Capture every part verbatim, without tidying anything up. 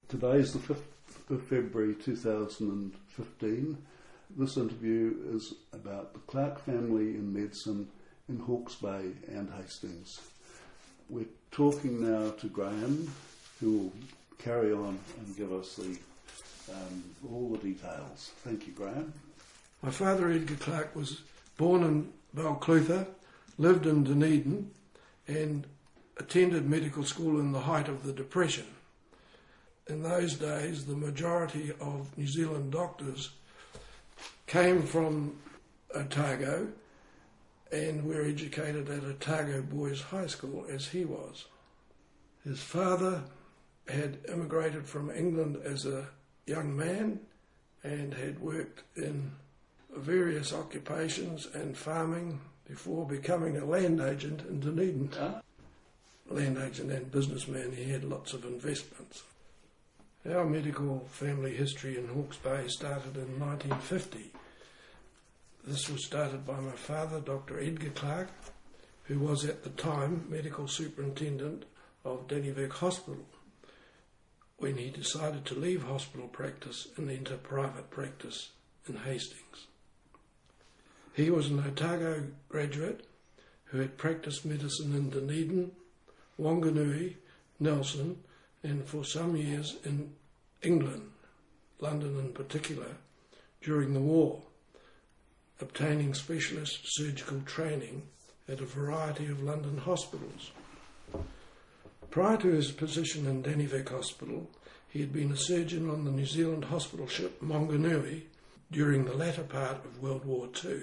Today is the fifth of February two thousand fifteen. This interview is about the Clark family in medicine in Hawke's Bay and Hastings. We're talking now to Graham, who will carry on and give us the um, all the details. Thank you, Graham. My father, Edgar Clark, was born in Balclutha, lived in Dunedin, and attended medical school in the height of the Depression. In those days, the majority of New Zealand doctors came from Otago and were educated at Otago Boys High School, as he was. His father had immigrated from England as a young man and had worked in various occupations and farming before becoming a land agent in Dunedin. Huh? Land agent and businessman, he had lots of investments. Our medical family history in Hawke's Bay started in nineteen fifty. This was started by my father, Doctor Edgar Clark, who was at the time medical superintendent of Dannevirke Hospital, when he decided to leave hospital practice and enter private practice in Hastings. He was an Otago graduate who had practiced medicine in Dunedin, Wanganui, Nelson, and for some years in England, London in particular, during the war, obtaining specialist surgical training at a variety of London hospitals. Prior to his position in Dannevirke Hospital, he had been a surgeon on the New Zealand hospital ship Wanganui during the latter part of World War Two.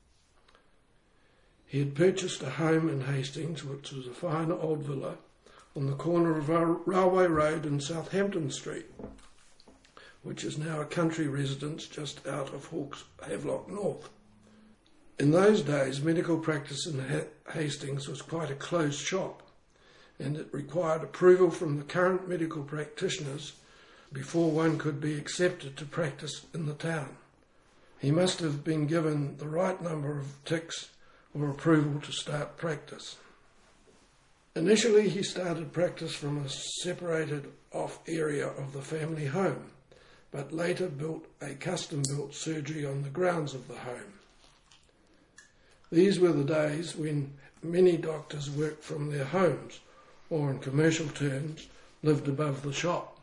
He had purchased a home in Hastings, which was a fine old villa on the corner of Railway Road and Southampton Street, which is now a country residence just out of Hawke's Havelock North. In those days, medical practice in Hastings was quite a closed shop, and it required approval from the current medical practitioners before one could be accepted to practice in the town. He must have been given the right number of ticks or approval to start practice. Initially, he started practice from a separated off area of the family home, but later built a custom-built surgery on the grounds of the home. These were the days when many doctors worked from their homes, or in commercial terms, lived above the shop.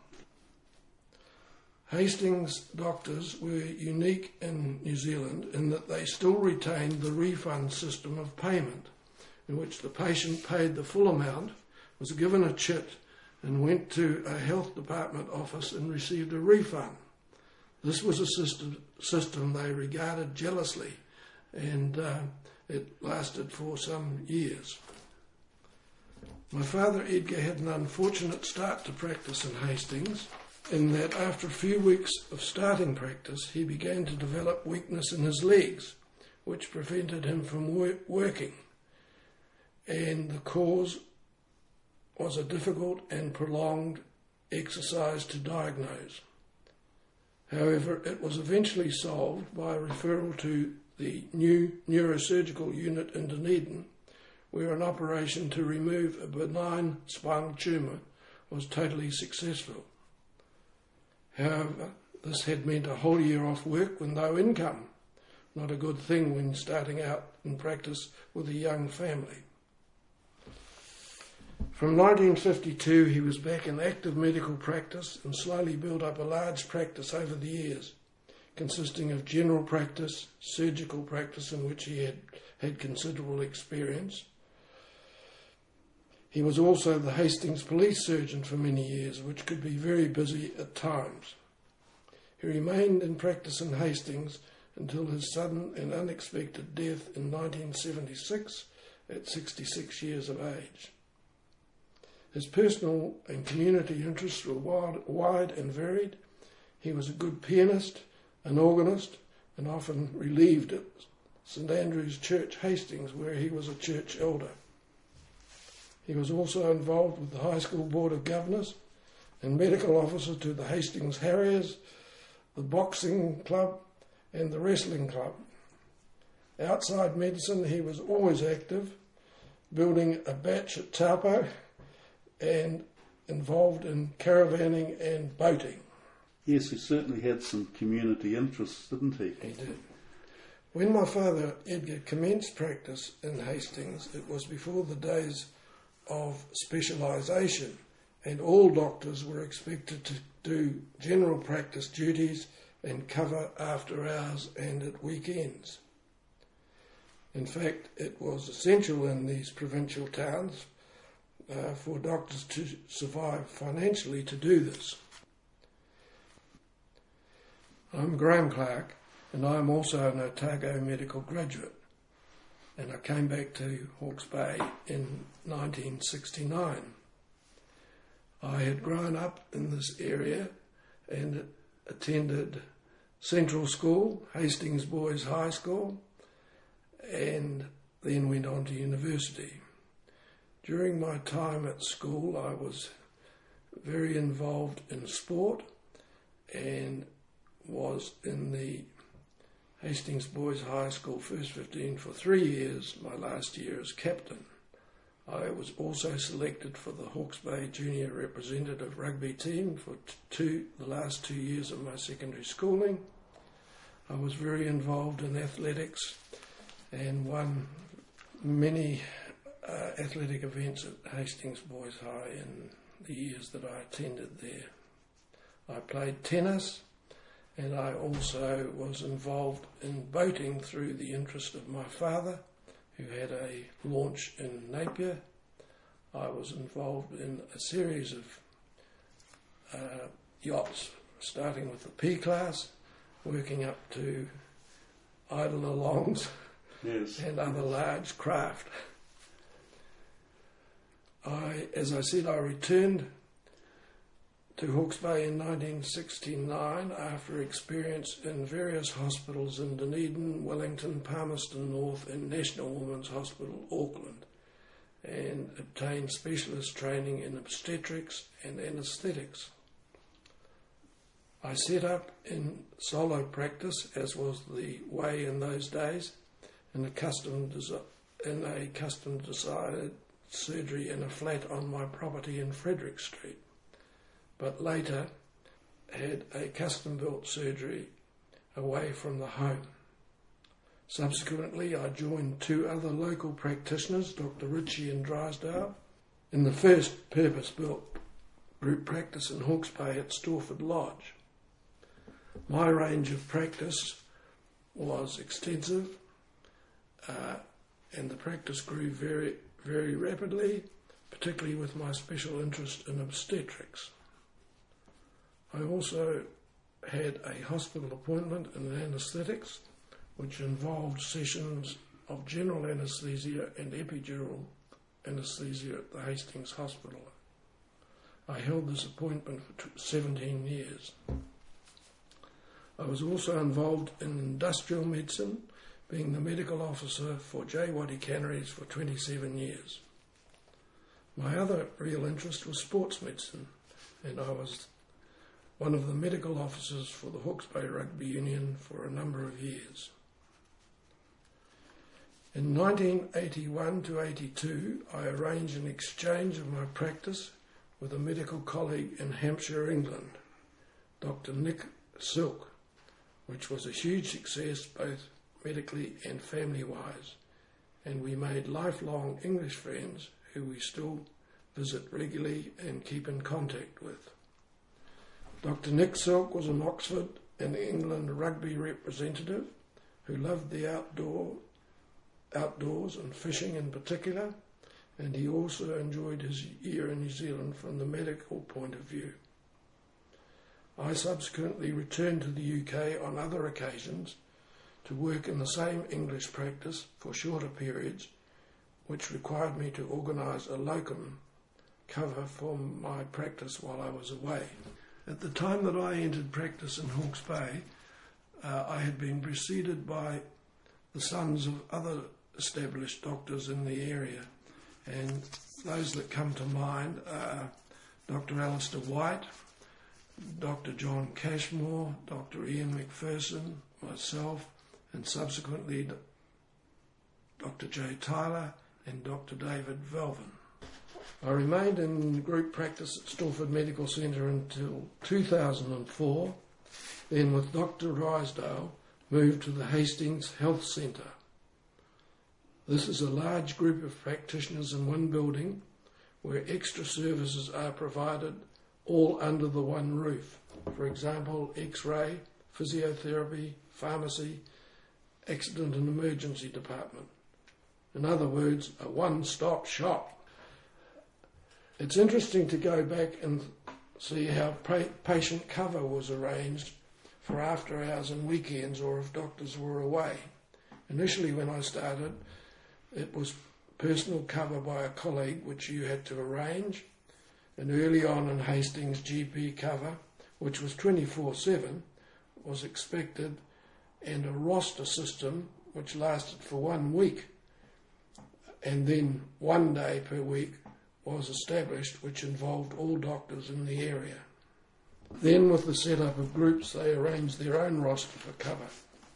Hastings doctors were unique in New Zealand in that they still retained the refund system of payment, in which the patient paid the full amount, was given a chit, and went to a health department office and received a refund. This was a system, system they regarded jealously, and uh, it lasted for some years. My father Edgar had an unfortunate start to practice in Hastings, in that after a few weeks of starting practice, he began to develop weakness in his legs, which prevented him from wor- working. And the cause was a difficult and prolonged exercise to diagnose. However, it was eventually solved by referral to the new neurosurgical unit in Dunedin, where an operation to remove a benign spinal tumour was totally successful. However, this had meant a whole year off work with no income, not a good thing when starting out in practice with a young family. From nineteen fifty-two, he was back in active medical practice and slowly built up a large practice over the years, consisting of general practice, surgical practice in which he had had considerable experience. He was also the Hastings police surgeon for many years, which could be very busy at times. He remained in practice in Hastings until his sudden and unexpected death in nineteen seventy-six at sixty-six years of age. His personal and community interests were wide, wide and varied. He was a good pianist, an organist, and often relieved at St Andrew's Church, Hastings, where he was a church elder. He was also involved with the High School Board of Governors and medical officer to the Hastings Harriers, the boxing club, and the wrestling club. Outside medicine, he was always active, building a batch at Taupo and involved in caravanning and boating. Yes, he certainly had some community interests, didn't he? He did. When my father, Edgar, commenced practice in Hastings, it was before the days of specialisation, and all doctors were expected to do general practice duties and cover after hours and at weekends. In fact, it was essential in these provincial towns uh, for doctors to survive financially to do this. I'm Graham Clark, and I'm also an Otago medical graduate, and I came back to Hawke's Bay in nineteen sixty-nine. I had grown up in this area and attended Central School, Hastings Boys High School, and then went on to university. During my time at school, I was very involved in sport and was in the Hastings Boys High School First fifteen for three years, my last year as captain. I was also selected for the Hawke's Bay Junior Representative Rugby team for two, the last two years of my secondary schooling. I was very involved in athletics and won many uh, athletic events at Hastings Boys High in the years that I attended there. I played tennis, and I also was involved in boating through the interest of my father, who had a launch in Napier. I was involved in a series of uh, yachts, starting with the P class, working up to idle-alongs yes. and other large craft. I, as I said, I returned to Hawke's Bay in nineteen sixty-nine after experience in various hospitals in Dunedin, Wellington, Palmerston North and National Women's Hospital, Auckland, and obtained specialist training in obstetrics and anaesthetics. I set up in solo practice, as was the way in those days, in a custom, desi- in a custom decided surgery in a flat on my property in Frederick Street, but later had a custom-built surgery away from the home. Subsequently, I joined two other local practitioners, Doctor Ritchie and Drysdale, in the first purpose-built group practice in Hawke's Bay at Storford Lodge. My range of practice was extensive, uh, and the practice grew very, very rapidly, particularly with my special interest in obstetrics. I also had a hospital appointment in anaesthetics, which involved sessions of general anaesthesia and epidural anaesthesia at the Hastings Hospital. I held this appointment for seventeen years. I was also involved in industrial medicine, being the medical officer for J. Waddy Canneries for twenty-seven years. My other real interest was sports medicine, and I was one of the medical officers for the Hawke's Bay Rugby Union for a number of years. In nineteen eighty-one to eighty-two, I arranged an exchange of my practice with a medical colleague in Hampshire, England, Doctor Nick Silk, which was a huge success both medically and family-wise, and we made lifelong English friends who we still visit regularly and keep in contact with. Doctor Nick Silk was an Oxford and England rugby representative who loved the outdoor, outdoors and fishing in particular, and he also enjoyed his year in New Zealand from the medical point of view. I subsequently returned to the U K on other occasions to work in the same English practice for shorter periods, which required me to organise a locum cover for my practice while I was away. At the time that I entered practice in Hawke's Bay, uh, I had been preceded by the sons of other established doctors in the area, and those that come to mind are Doctor Alistair White, Doctor John Cashmore, Doctor Ian McPherson, myself, and subsequently Doctor Jay Tyler and Doctor David Velvin. I remained in group practice at Stortford Medical Centre until two thousand four, then with Doctor Rysdale moved to the Hastings Health Centre. This is a large group of practitioners in one building where extra services are provided all under the one roof. For example, X-ray, physiotherapy, pharmacy, accident and emergency department. In other words, a one-stop shop. It's interesting to go back and see how pa- patient cover was arranged for after hours and weekends, or if doctors were away. Initially when I started, it was personal cover by a colleague which you had to arrange, and early on in Hastings, G P cover, which was twenty-four seven, was expected, and a roster system which lasted for one week, and then one day per week was established, which involved all doctors in the area. Then with the setup of groups, they arranged their own roster for cover.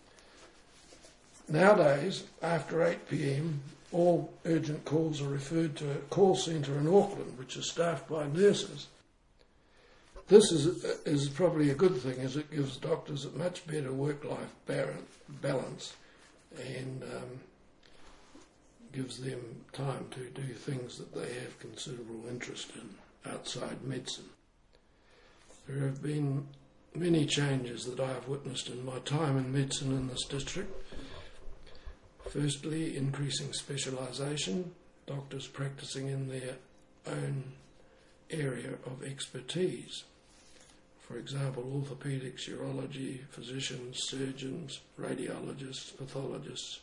Nowadays, after eight p m, all urgent calls are referred to a call centre in Auckland, which is staffed by nurses. This is, is probably a good thing, as it gives doctors a much better work-life balance and um, gives them time to do things that they have considerable interest in outside medicine. There have been many changes that I have witnessed in my time in medicine in this district. Firstly, increasing specialisation, doctors practising in their own area of expertise. For example, orthopaedics, urology, physicians, surgeons, radiologists, pathologists.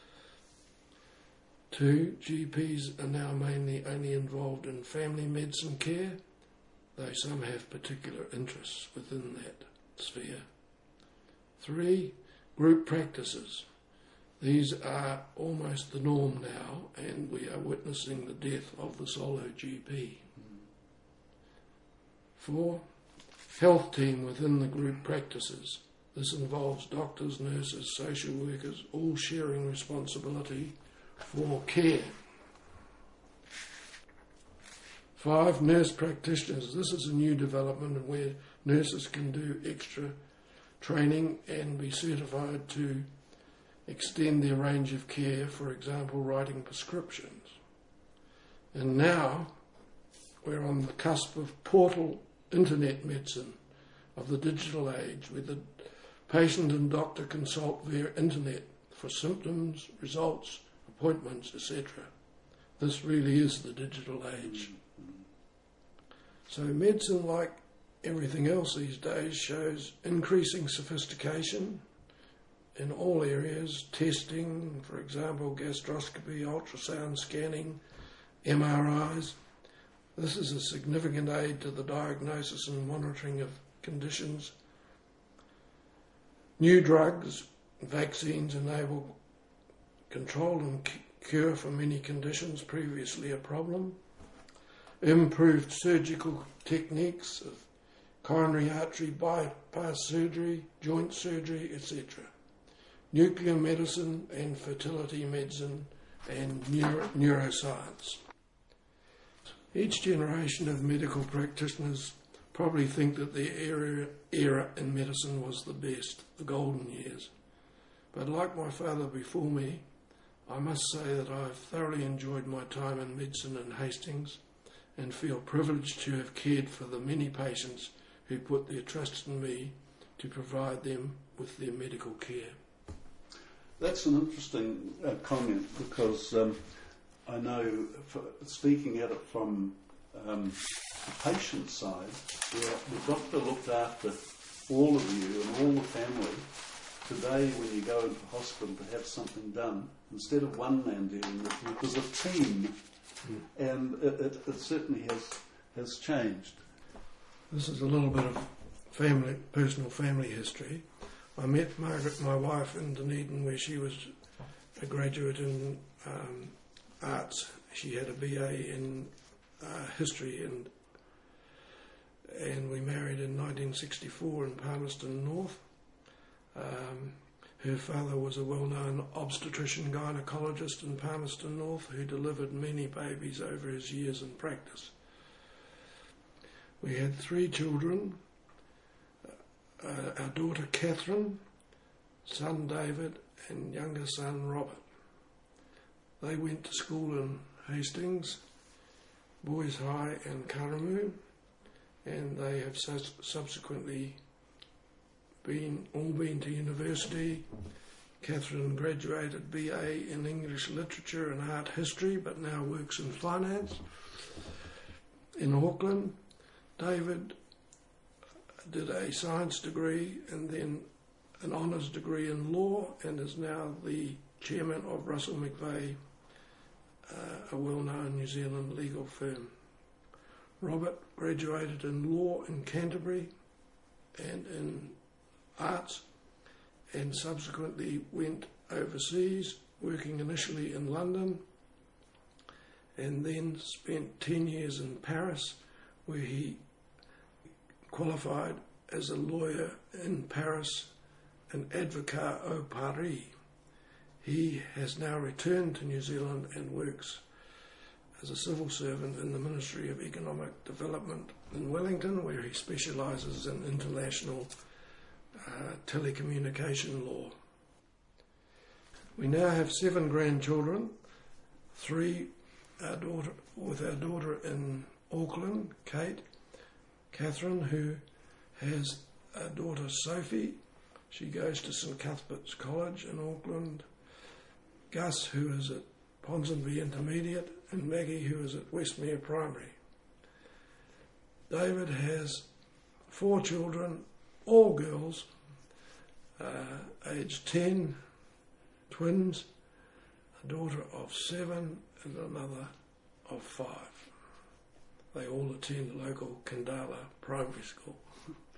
Two, G Ps are now mainly only involved in family medicine care, though some have particular interests within that sphere. Three, group practices. These are almost the norm now, and we are witnessing the death of the solo G P. Four, health team within the group practices. This involves doctors, nurses, social workers, all sharing responsibility for care. Five, nurse practitioners. This is a new development where nurses can do extra training and be certified to extend their range of care, for example, writing prescriptions. And now we're on the cusp of portal internet medicine, of the digital age, where the patient and doctor consult via internet for symptoms, results, appointments, et cetera. This really is the digital age. So medicine, like everything else these days, shows increasing sophistication in all areas: testing, for example, gastroscopy, ultrasound scanning, M R Is. This is a significant aid to the diagnosis and monitoring of conditions. New drugs, vaccines enable control and cure for many conditions previously a problem. Improved surgical techniques of coronary artery bypass surgery, joint surgery, et cetera. Nuclear medicine and fertility medicine and neuro- neuroscience. Each generation of medical practitioners probably think that their era, era in medicine was the best, the golden years. But like my father before me, I must say that I have thoroughly enjoyed my time in medicine in Hastings and feel privileged to have cared for the many patients who put their trust in me to provide them with their medical care. That's an interesting uh, comment, because um, I know, for speaking at it from um, the patient side, where the doctor looked after all of you and all the family. Today, when you go into hospital to have something done, instead of one man dealing with you, there's a team, mm. and it, it, it certainly has has changed. This is a little bit of family, personal family history. I met Margaret, my wife, in Dunedin, where she was a graduate in um, arts. She had a B A in uh, history, and and we married in nineteen sixty-four in Palmerston North. Um, Her father was a well-known obstetrician gynaecologist in Palmerston North who delivered many babies over his years in practice. We had three children, uh, our daughter Catherine, son David and younger son Robert. They went to school in Hastings, Boys High and Karamu, and they have sus- subsequently been all been to university. Catherine graduated B A in English Literature and Art History, but now works in finance in Auckland. David did a science degree and then an honours degree in law and is now the chairman of Russell McVeigh, uh, a well-known New Zealand legal firm. Robert graduated in law in Canterbury and in arts, and subsequently went overseas, working initially in London, and then spent ten years in Paris, where he qualified as a lawyer in Paris, an avocat au Paris. He has now returned to New Zealand and works as a civil servant in the Ministry of Economic Development in Wellington, where he specialises in international Uh, telecommunication law. We now have seven grandchildren, three our daughter, with our daughter in Auckland, Kate, Catherine, who has a daughter Sophie. She goes to St Cuthbert's College in Auckland, Gus, who is at Ponsonby Intermediate, and Maggie, who is at Westmere Primary. David has four children, all girls, uh, aged ten, twins, a daughter of seven and another of five. They all attend local Kandala Primary School.